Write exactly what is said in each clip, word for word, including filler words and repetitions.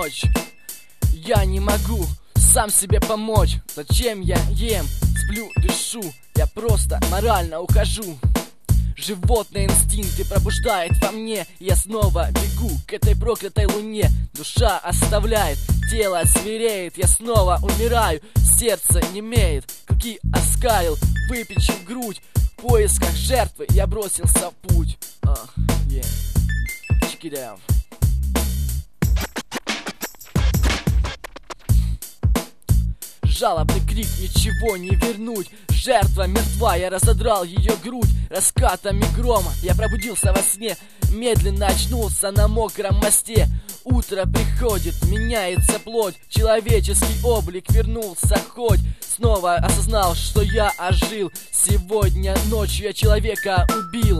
ночь. Я не могу сам себе помочь. Зачем я ем, сплю, дышу? Я просто морально ухожу. Животные инстинкты пробуждает во мне. Я снова бегу к этой проклятой луне. Душа оставляет, тело свиреет. Я снова умираю, сердце немеет. Клыки оскалил, выпячив грудь. В поисках жертвы я бросился в путь. uh, yeah. Check it out. Жалобный крик, ничего не вернуть. Жертва мертва, я разодрал ее грудь раскатами грома. Я пробудился во сне, медленно очнулся на мокром мосте. Утро приходит, меняется плоть. Человеческий облик вернулся хоть. Снова осознал, что я ожил. Сегодня ночью я человека убил.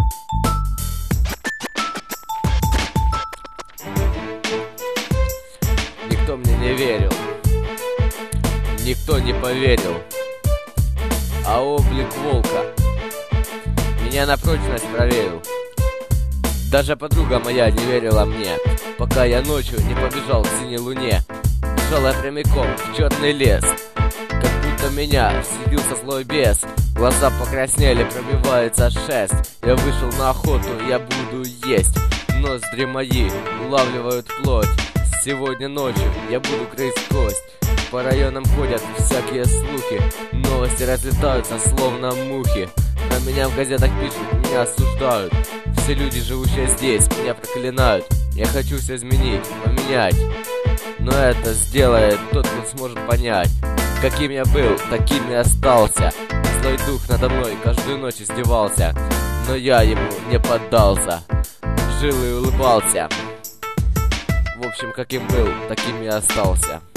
Никто мне не верил, никто не поверил, а облик волка меня на прочность проверил. Даже подруга моя не верила мне, пока я ночью не побежал к синей луне. Бежал я прямиком в черный лес, как будто меня вселился злой бес. Глаза покраснели, пробивается шесть. Я вышел на охоту, я буду есть. Ноздри мои улавливают плоть. Сегодня ночью я буду грызть кость. По районам ходят всякие слухи, новости разлетаются словно мухи. Про меня в газетах пишут, меня осуждают. Все люди, живущие здесь, меня проклинают. Я хочу все изменить, поменять, но это сделает тот, кто сможет понять. Каким я был, таким и остался. Злой дух надо мной каждую ночь издевался, но я ему не поддался. Жил и улыбался. В общем, каким был, таким и остался.